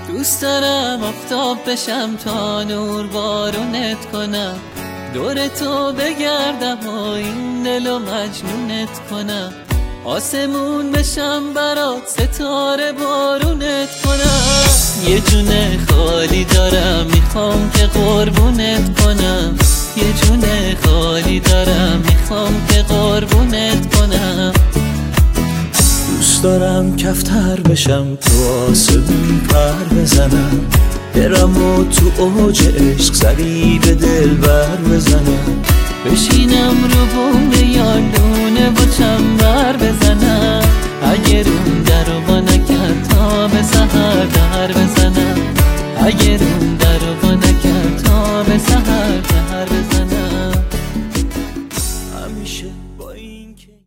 دوست دارم آفتاب بشم تا نور بارونت کنم، دور تو بگردم و این دلو مجنونت کنم، آسمون بشم برات ستاره بارونت کنم. یه جونه خالی دارم میخوام که قربونت کنم، یه جونه خالی دارم میخوام که قربونت کنم. دوست دارم کفتر بشم تو آسمون پر بزنم، برم و تو اوج عشق سری به دل بر بزنم، بشینم رو بوم یالونه با